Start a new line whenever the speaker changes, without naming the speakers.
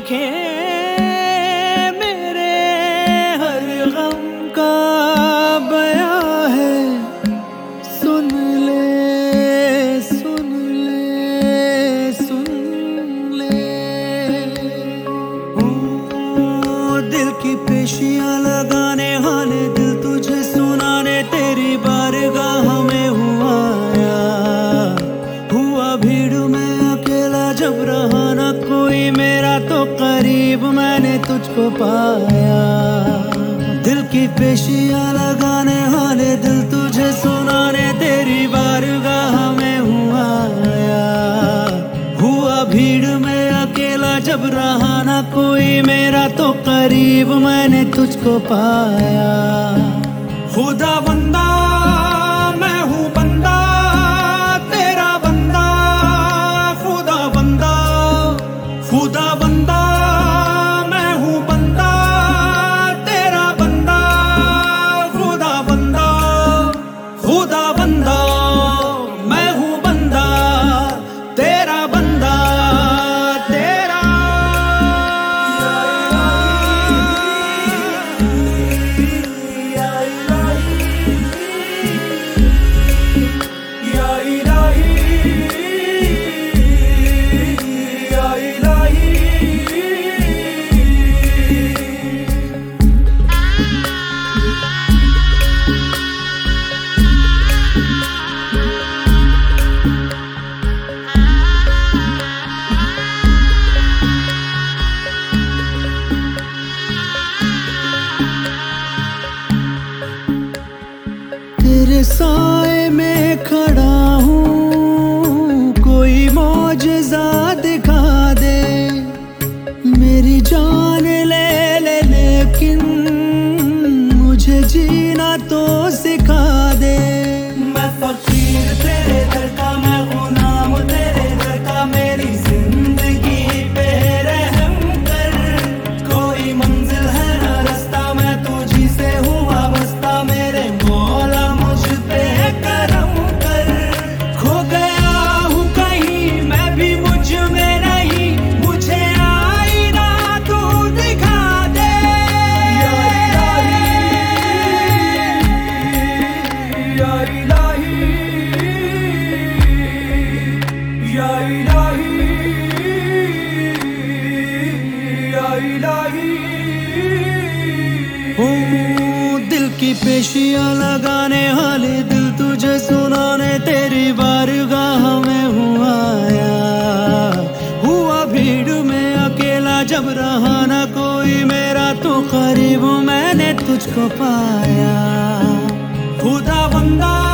आंखें मेरे हर गम का बयां है। सुन ले सुन ले सुन ले। दिल की पेशियां लगाने वाले दिल तुझे सुनाने तेरी बारगाह में हुआ भीड़ में अकेला जब रहा ना कोई मेरा तो करीब मैंने तुझको पाया। दिल की पेशियां लगाने वाले दिल तुझे सुनाने तेरी बारगाह में हुआ भीड़ में अकेला जब रहा ना कोई मेरा तो करीब मैंने तुझको पाया। खुदा बंदा मैं हूँ बंदा तेरा बंदा। खुदा बंदा खुदा बंदा मैं हूँ बंदा तेरा बंदा। खुदा बंदा खुदा बंदा मैं हूँ बंदा तेरा बंदा तेरा। तेरे साए में खड़ा हूँ कोई मौजज़ा दिखा दे। मेरी जान ले ले लेकिन मुझे जीना तो सिखा दे। मैं फकीर तेरे दर का मैं गुलाम तेरे दर का मेरी जिंदगी पे रहम कर। कोई मंजिल है ना रास्ता मैं तुझी से हूँ वाबस्ता मेरे मौला मुझ पे करम कर। खो गया हूँ कहीं मैं भी मुझ में नहीं मुझे आईना तू दिखा दे। या इलाही या इलाही या इलाही। दिल की पेशियां लगाने वाले दिल तुझे सुनाने तेरी बारगाह में हुआ भीड़ में अकेला जब रहा ना कोई मेरा तो करीब मैंने तुझको पाया। खुदा बंदा